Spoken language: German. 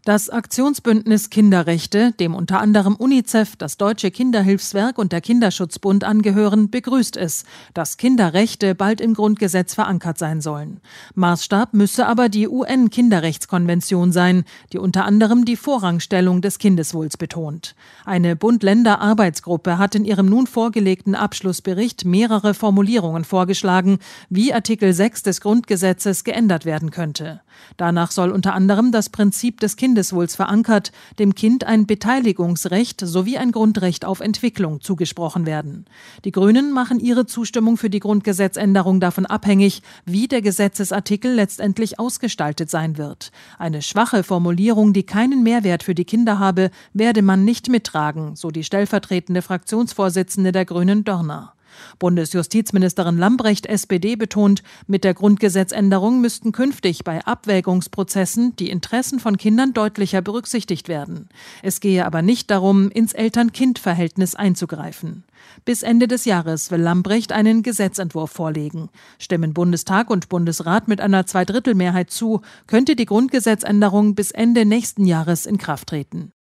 Das Aktionsbündnis Kinderrechte, dem unter anderem UNICEF, das Deutsche Kinderhilfswerk und der Kinderschutzbund angehören, begrüßt es, dass Kinderrechte bald im Grundgesetz verankert sein sollen. Maßstab müsse aber die UN-Kinderrechtskonvention sein, die unter anderem die Vorrangstellung des Kindeswohls betont. Eine Bund-Länder-Arbeitsgruppe hat in ihrem nun vorgelegten Abschlussbericht mehrere Formulierungen vorgeschlagen, wie Artikel 6 des Grundgesetzes geändert werden könnte. Danach soll unter anderem das Prinzip des Kindeswohls verankert, dem Kind ein Beteiligungsrecht sowie ein Grundrecht auf Entwicklung zugesprochen werden. Die Grünen machen ihre Zustimmung für die Grundgesetzänderung davon abhängig, wie der Gesetzesartikel letztendlich ausgestaltet sein wird. Eine schwache Formulierung, die keinen Mehrwert für die Kinder habe, werde man nicht mittragen, so die stellvertretende Fraktionsvorsitzende der Grünen Dörner. Bundesjustizministerin Lambrecht, SPD, betont, mit der Grundgesetzänderung müssten künftig bei Abwägungsprozessen die Interessen von Kindern deutlicher berücksichtigt werden. Es gehe aber nicht darum, ins Eltern-Kind-Verhältnis einzugreifen. Bis Ende des Jahres will Lambrecht einen Gesetzentwurf vorlegen. Stimmen Bundestag und Bundesrat mit einer Zweidrittelmehrheit zu, könnte die Grundgesetzänderung bis Ende nächsten Jahres in Kraft treten.